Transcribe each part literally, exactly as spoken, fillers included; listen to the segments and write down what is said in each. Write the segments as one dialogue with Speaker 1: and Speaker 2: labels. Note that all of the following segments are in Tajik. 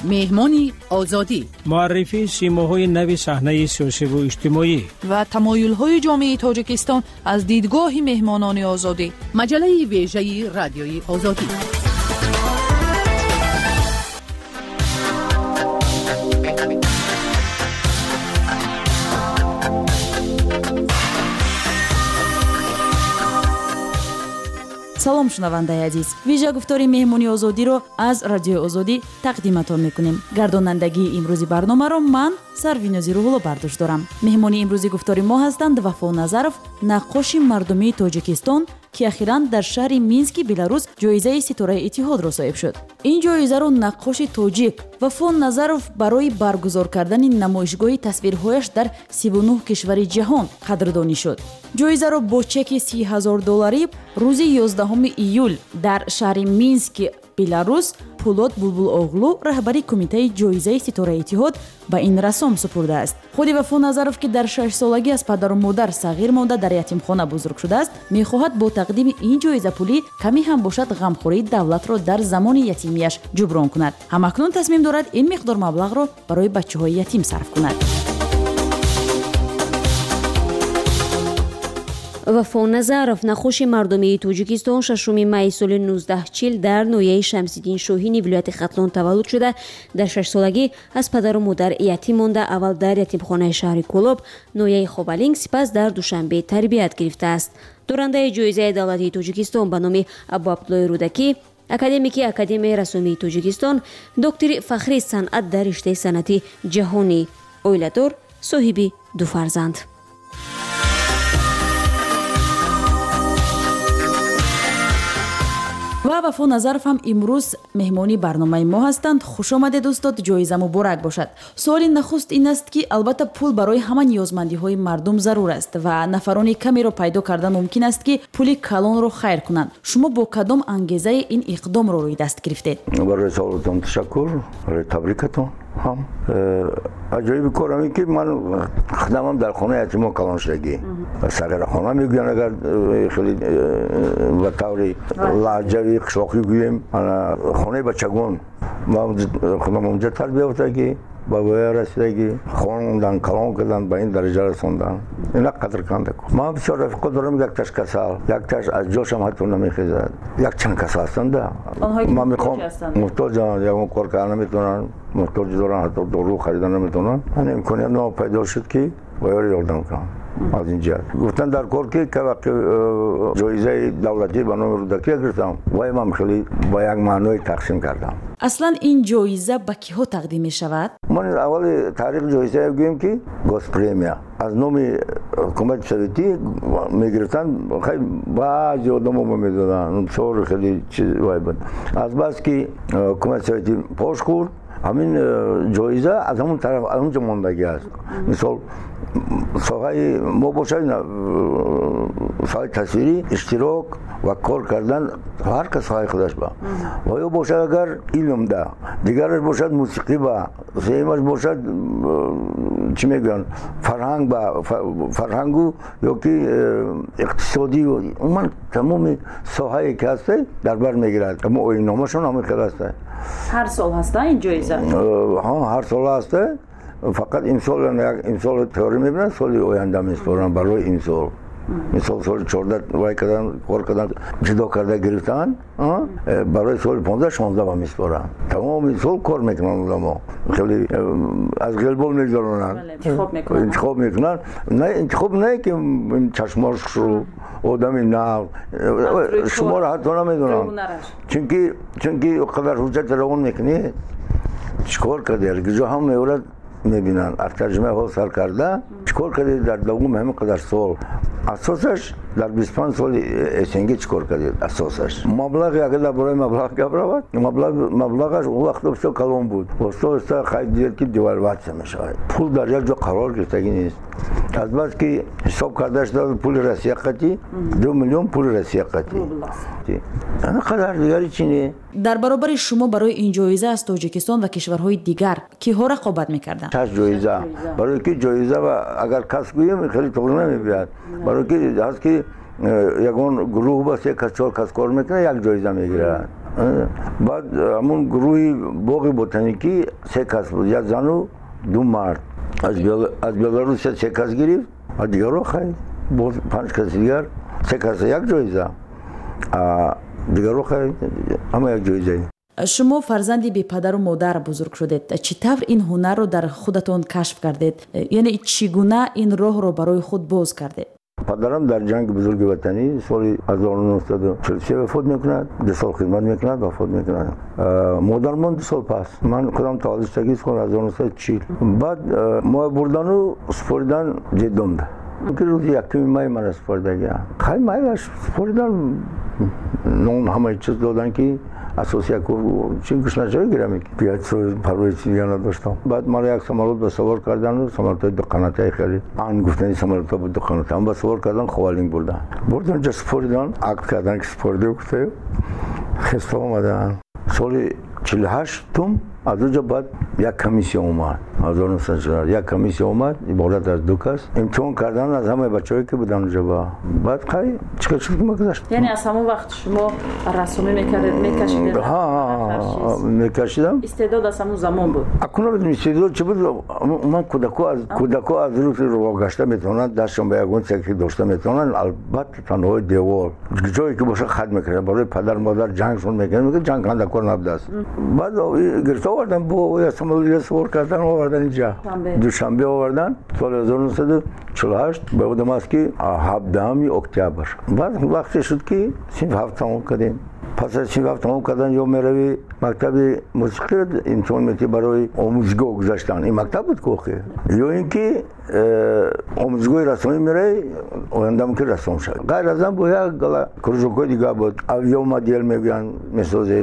Speaker 1: مهمانی آزادی،
Speaker 2: معرفی سیماهای نوی صحنه سیاسی و اجتماعی
Speaker 3: و تمایل‌های جامعه تاجیکستان از دیدگاه مهمانان آزادی.
Speaker 1: مجله ویژه رادیوی آزادی.
Speaker 4: салом шунавандаи азиз, вижа гуфтори меҳмони озодиро аз радиои озодӣ тақдиматон мекунем. гардонандагии имрӯзи барномаро ман Сарвинози Рӯҳулло бардошт дорам. меҳмони имрӯзи гуфтори мо ҳастанд Вафо Назаров, наққоши мардумии Тоҷикистон, ки ахиран дар шаҳри Мински, Беларус ҷоизаи Ситораи Иттиҳодро соҳиб шуд. ин ҷоизаро наққоши тоҷик Вафо Назаров барои баргузор кардани намоишгоҳи тасвирҳояш дар сиву нӯҳ кишвари ҷаҳон қадрдонӣ шуд. ҷоизаро бо чеки си ҳазор долларӣ рӯзи ёздаҳуми июл дар шаҳри Мински, Беларус Пулот Булбулоғлу, раҳбари кумитаи ҷоизаи Ситораи Иттиҳод, ба ин расом супурдааст. худи Вафо Назаров, ки дар шашсолагӣ аз падару модар сағир монда дар ятимхона бузург шудааст, мехоҳад бо тақдими ин ҷоиза пулӣ каме ҳам бошад ғамхории давлатро дар замони ятимияш ҷуброн кунад. ҳамакнун тасмим дорад ин миқдор маблағро барои бачаҳои ятим сарф кунад.
Speaker 5: Вафо Назаров, наққоши мардумии Тоҷикистон, шашуми майи соли нуздаҳ чил дар ноҳияи Шамсиддин Шоҳини вилояти Хатлон таваллуд шуда, дар шашсолагӣ аз падару модар ятим монда, аввал дар ятимхонаи шаҳри Колоб, ноҳияи Хобалинг, сипас дар Душанбе тарбият гирифтааст. Дорандаи ҷоизаи давлатии Тоҷикистон ба номи Абу Абдуллои Рӯдакӣ, академики Академияи расомии Тоҷикистон, доктори фахрии санъат дар риштаи санъати ҷаҳонӣ, оиладор, соҳиби ду фарзанд.
Speaker 4: ва Вафо Назаров ҳам имрӯз меҳмони барномаи мо ҳастанд. Хушомадед устод, ҷоиза муборак бошад. суоли нахуст ин аст, ки албатта пул барои ҳама ниёзмандиҳои мардум зарур аст ва нафарони камеро пайдо кардан мумкин аст, ки пули калонро хайр кунанд. шумо бо кадом ангезаи ин иқдомро рӯи даст гирифтед?
Speaker 6: барои суолатон ташаккур, барои табрикатон. ҳам аҷоиби корам ин ки ман хидамам дар хонаи ятимон калоншудагӣ сағирахона мегӯям, агар хеле ба таври лаҳҷави қишлоқӣ гӯем, хонаи бачагон худам онҷа тарбия ёфтагӣ, ба воя расидагӣ, хондан, калон кардан, ба ин дараҷа расондан. ина қадр канда кун. Ман бисёр рафиқо дорам, якташ касал, якташ аз ҷошам ҳатто намехезад. Якчанд касал ҳастанд да. Ман мехоҳам муҳтоҷанд, ягон кор кардан наметавонанд, муҳтоҷ доранд, ҳатто дору харидан наметавонанд. Ан имконият ном пайдо шуд, ки ба ёро ёрдам кунам. аз ин ҷиҳат гуфтан дар кор ки ка вақти ҷоизаи давлатӣ ба номи Рӯдакӣ гирифтам, вай ман хеле ба як маъное тақсим кардам.
Speaker 4: аслан ин ҷоиза ба киҳо тақдим мешавад?
Speaker 6: ман аввали таърих ҷоизае гӯем ки госпремия аз номи ҳукумати советӣ мегирифтанд. хеле баъзе одамо медоданд, бисёр хеле чиз вай буд. азбас ки ҳукумати советӣ пош хӯрд, ҳамин ҷоиза аз ҳамон тараф аз онҷа мондагӣ аст. мисол соҳаи мо бошад соҳаи тасвирӣ иштирок ва кор кардан ҳар кас соҳаи худаш ба ва ё бошад агар илмда, дигараш бошад мусиқӣ ба, сеюмаш бошад чӣ мегӯянд фарҳанг ба фарҳангу ё ки иқтисодӣ, умуман тамоми соҳае ки ҳаста дар бар мегирад. мо оинномашон ҳамин хел аста.
Speaker 4: ҳар сол ҳаста ин ҷоиза?
Speaker 6: ҳа ҳар сол ҳаста. фақат имсол имсол теорӣ мебинанд, соли оянда меспоранд барои имсол. мисол соли чорда вай кардан кор кардан ҷудо карда гирифтанд, барои соли понздаҳ шонздаҳ ба меспоранд. тамоми сол кор мекунанд одамо, хеле аз ғелбол мегузаронанд, интихоб мекунанд. интихоб не ки чашмошро одами нав шуморо ҳатто намедонанд, чунки чунки қадар ҳуҷҷати равон мекунӣ чикор кардед, ҷо ҳам меорад мебинанд. аз тарҷумаи ҳол сар карда чикор кардед дар давоми ҳамин қадар сол, асосаш дар бисту панҷ соли эсенги чикор кардед. асосаш маблағи агар дар бораи маблағ гап равад, маблағаш он вақто бисёр калон буд. оста оста хай дидед ки девальватсия мешавад. пул дар як ҷо қарор гирифтагӣ нест. азбас ки ҳисоб карда шуда пули расияқатӣ ду миллион пули расияқатӣ қадар дигари чӣ не.
Speaker 4: дар баробари шумо барои ин ҷоиза аз Тоҷикистон ва кишварҳои дигар киҳо рақобат мекарданд?
Speaker 6: шаш ҷоиза. барои ки ҷоиза ва агар кас гӯем хеле тоғри намебияд. барои ки ҳаст ки ягон гурӯҳ ба се кас чор кас кор мекунад, як ҷоиза мегирад. بعد همون گروه باغ بوتانیکی سه کس بود، یک زن و دو مرد. از بیل از بلاروس سه کس گرفت و دیگر رو خرید. باز پنج کس دیگر، سه کس یک جایزه. دیگر رو خرید، همه یک جایزه.
Speaker 4: شما فرزندی بی پدر و مادر بزرگ شدید. چطور این هنر رو در خودتون کشف کردید؟ یعنی چگونه این راه رو برای خود باز کردید؟
Speaker 6: پدرم در جنگ بزرگ وطنی سال هزار و نهصد و چهل و سه وفات میکند. دو سال خدمت میکند وفات میکند. مادرم دو سال پس من خودم تازگی سال هزار و نهصد و چهل. بعد ما بردن و سپردن جدم ده. که روز یکم مای من سپردگی. خیلی مایش سپردن نون همه چیز دادن که اساسی کو چی گشنجای گیرم بیاد سو پروی چیزی نداشتم. بعد ما یک سمارت به سوار کردن و سمارت دو قناته خیلی آن گفتنی سمارت بود دو قناته هم به سوار کردن خوالینگ بردن بردن جس سپردن عقد کردن که سپرده گفته خسته آمدن. سال چهل و هشت توم از اونجا بعد یک کمیسیون اومد. هزار و نهصد و چهل یک کمیسیون اومد عبارت از دو کس امتحان کردن از همه بچه‌ای که بودن اونجا. بعد خیلی چیکار چیکار می‌گذشت.
Speaker 4: یعنی از همون وقت شما رسومی می‌کردید می‌کشیدید؟
Speaker 6: ها می‌کشیدم.
Speaker 4: استعداد از همون زمان بود.
Speaker 6: اکنون بدون استعداد چه بود؟ من کودکو از کودکو از روز رو گشته میتونن دستشون به یگون چکی داشته میتونن. البته تنها دیوار جایی که باشه خدمت می‌کنه برای پدر مادر جنگشون می‌کنه میگه جنگ کندکور نبوده است. بعد گرفته آوردن با اسماعیل سوار کردن آوردن اینجا دوشنبه آوردن سال هزار و نهصد و چهل و هشت به بودم است که هفدهم اکتبر. بعد وقتی شد که صنف هفت تمام کردیم. پس از صنف هفت تمام کردن یا میروی مکتب موسیقی امتحان میتی برای آموزگاه گذاشتن. این مکتب بود کوخه یا اینکه آموزگاه رسمی میره آیندم که رسم شد. غیر از آن با یک کروژوکای دیگه بود. یا مدیل میگن میسازید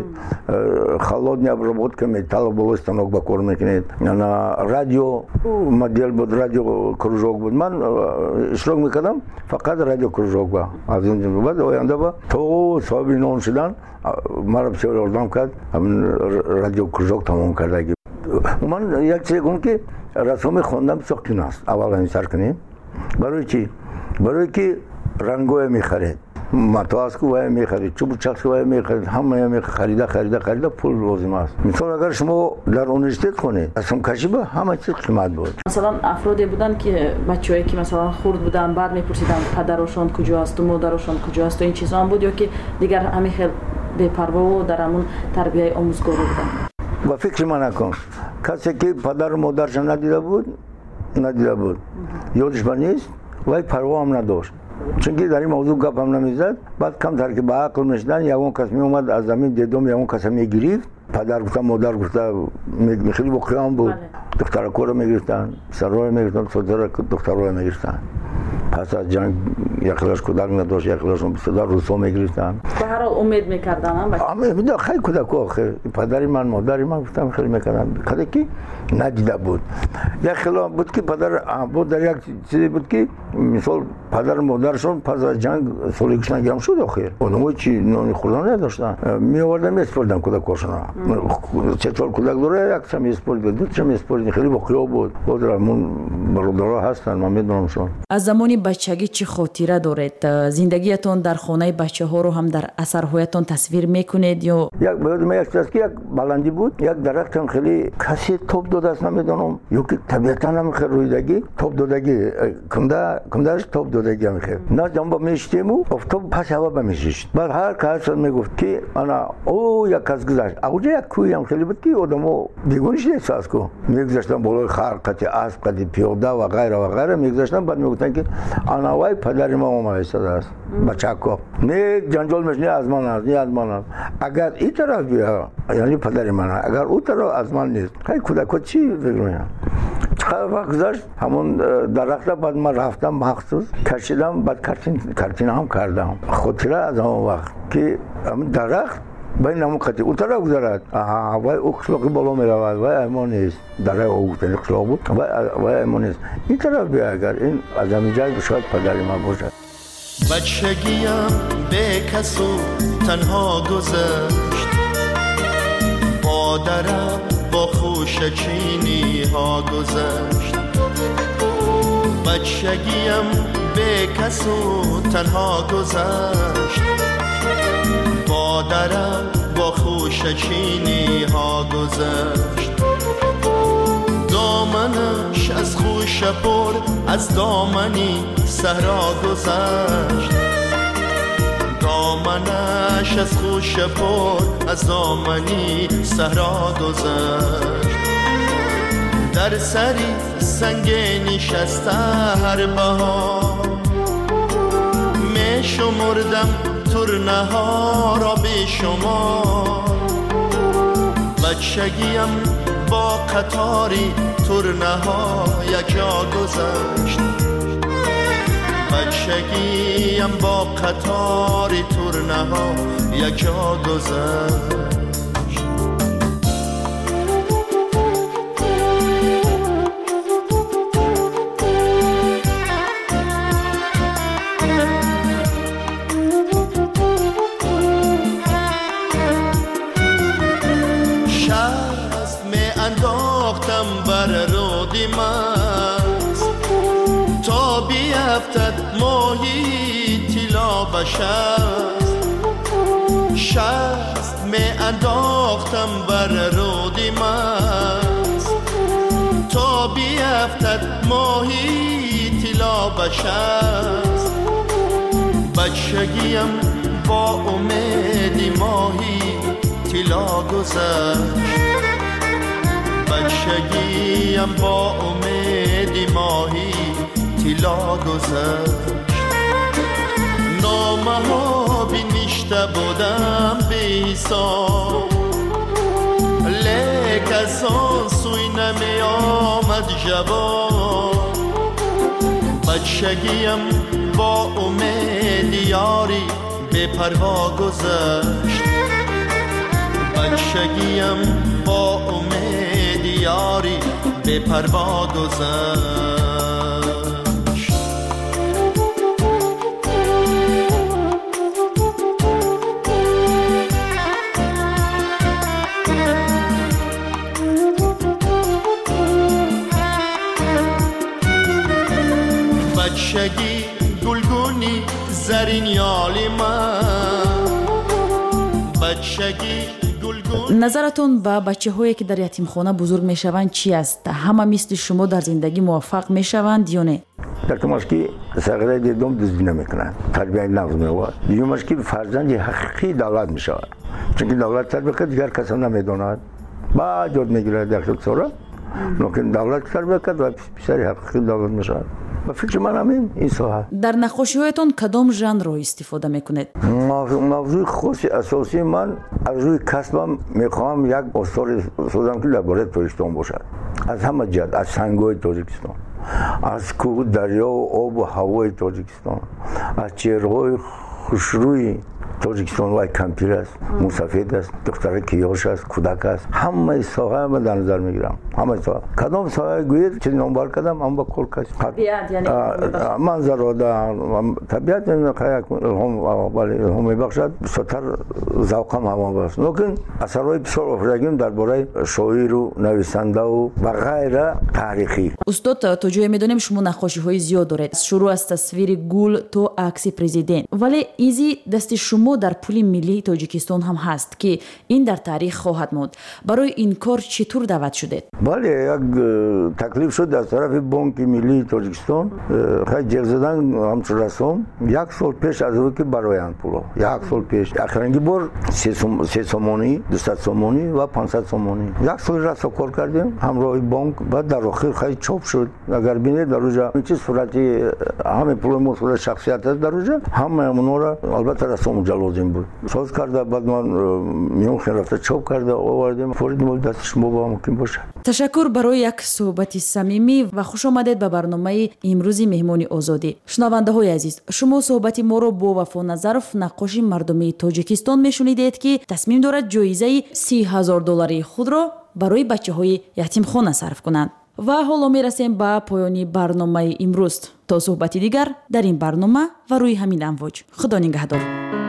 Speaker 6: خالد نبرود که میتال بولستانوک با کار میکنید. نه رادیو مدیل بود، رادیو کروژوک بود. من اشتراک میکردم فقط رادیو کروژوک با از این بعد آینده با تو صاحب نون شدن مرا بسیار اردام کرد. همین رادیو کروژوک تمام کرده. من یک چیز گفتم که رسم خواندن سختی است. اول این سر کنیم. برای چی؟ برای که رنگوی میخرید. متواس کو وای میخرید، چوب چاکس وای میخرید، همه میخریده خریده خریده پول لازم است. مثلا اگر شما در اونیورسیته کنید رسم کشی با همه چیز قیمت بود.
Speaker 4: مثلا افرادی بودن که بچه‌ای که مثلا خرد بودن بعد میپرسیدن پدرشون کجاست و مادرشون کجاست و این چیزا هم بود یا که دیگر همین خیلی بی‌پروا و در همون تربیت آموزگاری بودن.
Speaker 6: و فکر من نکن کسی که پدر و مادرش ندیده بود ندیده بود یادش نیست و پروا هم نداشت. چون که در این موضوع گپ هم نمیزد. بعد کم تر که به عقل میشدن یگون کس می اومد از زمین دیدم یگون کس میگرفت. پدر گفت مادر گفت میخیلی با قیام بود. دختر کور میگرفتن، سرای میگرفتن، سوزر دخترای میگرفتن. پس از جنگ یکلاش کودک نداشت، یکلاشون بسیار روسو میگرفتن.
Speaker 4: به هر حال امید میکردن هم بچه.
Speaker 6: امید خیلی کودکو خیلی پدری من مادری من گفتم خیلی میکردن. خیلی که ندیده بود. یک خلاف بود که پدر بود در یک چیزی بود که مثال پدر مادرشون پس از جنگ سالی کشتن گرم شد آخر. اونم چی نانی خوردن نداشتن. می آوردن میسپردن کودکاشون. چطور کودک داره یک سم میسپرد دو تا میسپرد خیلی باقی بود. بودرمون برادرها هستن من میدونمشون.
Speaker 4: از زمانی بچگی چه خاطره دارید؟ زندگیتون در خانه بچه‌ها رو هم در اثرهایتون تصویر میکنید یا
Speaker 6: یک بعد ما یک چیزی یک بلندی بود یک درخت خیلی کسی توپ داده است نمیدونم یا که طبیعتا هم خیلی رویدگی توپ دادگی کنده کندهش توپ دادگی هم خیلی نه جنبا میشتیم و افتاد پس هوا بمیشید. بعد هر کس میگفت که انا او یک کس گذشت اونجا یک کوی هم خیلی بود که آدمو دیگونیش احساس کو میگذاشتن بالای خرقت اسب قد پیاده و غیره و غیره میگذاشتن. بعد میگفتن که انا وای پدر ما اومده است بچه‌کو نه جنجال میشنه از من از از من اگر این طرف بیا یعنی پدر من اگر اون طرف از من نیست خیلی کودکو چی فکر می‌کنم. چقدر وقت گذشت همون درخت بعد من رفتم مخصوص کشیدم بعد کارتین کارتین هم کردم. خاطره از اون وقت که همون درخت بین همون خطی اون طرف گذرد آها وای اخلاقی بالا میرود وای امان نیست در او اخلاق بود وای وای امان نیست این طرف بیا اگر این از همینجا شاید پدر من باشد.
Speaker 7: بچگیم به کس و تنها گذشت مادرم با خوشچینی ها گذشت. بچگیم به کس و تنها گذشت مادرم با خوشچینی ها گذشت. دامنش از خوش پر از دامنی صحرا گذشت. دامنش از خوش پر از دامنی صحرا گذشت. در سری سنگ نشسته هر بهار می شمردم ترنه ها را به شما. بچگیم با قطاری ترنه ها یکجا گذشت. بچگیم با قطاری ترنه ها یکجا گذشت. تا بیفتد ماهی طلا بشست. شست می انداختم بر رودی مست تا بیفتد ماهی طلا بشست. بچگیم با امید ماهی طلا گذشت. بچگیم با امید ماهی طلا گذشت. نامه ها بنوشته بودم به حساب لیک از آن سوی نمی آمد جواب. بچگیم با امید یاری به پروا گذشت. بچگیم با امید یاری به پروا گذشت. بچگی گلگونی زرین یالی من. بچگی
Speaker 4: назаратон ба бачаҳое ки дар ятимхона бузург мешаванд чи аст? ҳама мисли шумо дар зиндагӣ муваффақ мешаванд ё не?
Speaker 6: یکمش که صغیره دیدم دزدی نمیکنن، تربیت نفس میواد. دیگرش که فرزند حقیقی دولت میشود، چون که دولت تربیت کرد دیگر کسی نمیداند. بعد یاد میگیره در شد سورا، لیکن دولت تربیت کرد و پسری حقیقی دولت میشود. با فکر من همین این ساحه.
Speaker 4: در نقاشی‌هایتان کدام ژانر را استفاده میکنید؟
Speaker 6: موضوع خاص اساسی من از روی کسبم میخوام یک آثار سازم که درباره تاجیکستان باشد. از همه جهت، از سنگ‌های تاجیکستان، از کوه دریا و آب و هوای تاجیکستان، از چهره‌های خوشروی تاجیکستان و کمپیر است، موسفید است، دختر کیاش است، کودک است. همه ساحه من در نظر میگیرم. همه ساحه. کدام ساحه گوید چه نامبر کردم هم با کل کس.
Speaker 4: طبیعت یعنی
Speaker 6: منظر در طبیعت یعنی که الهام ولی الهام میبخشد بسیار ذوقم هم باشه. لیکن اثرهای بسیار افزایشیم درباره شاعر و نویسنده و غیره تاریخی.
Speaker 4: استاد تو جای میدونیم شما نقاشی‌های زیاد دارید. شروع از تصویر گل تا عکس پرزیدنت. ولی ایزی دست شما در پول ملی تاجیکستان هم هست که این در تاریخ خواهد ماند. برای این کار چطور دعوت شدید؟
Speaker 6: بله، یک تکلیف شد از طرف بانک ملی تاجیکستان. خیلی جلب زدن همچون رسم یک سال پیش از او که برای آن پول یک سال پیش اخرینگی بار سه سومانی، دویست سومانی و پانصد سومانی یک سال رسم کار کردیم همراه بانک. بعد در آخر خیلی چاپ شد. اگر ببینید در اونجا این چیز صورتی همه پول مسئول شخصیت است در اونجا همه اونا را البته رسم اونجا لازم بود ساز کرده. بعد من میون رفته چاپ کرده آوردیم فوری دست شما با ممکن باشه.
Speaker 4: تشکر برای یک صحبت صمیمی و خوش آمدید به برنامه امروزی مهمانی آزادی. شنونده های عزیز، شما صحبت ما رو با وفا نظرف نقاش مردمی تاجیکستان میشنیدید که تصمیم دارد جایزه سی هزار دلاری خود را برای بچه های یتیمخانه صرف کنند. و حالا می رسیم به پایانی برنامه امروز. تا صحبتی دیگر در این برنامه و روی همین امواج. خدا نگهدار.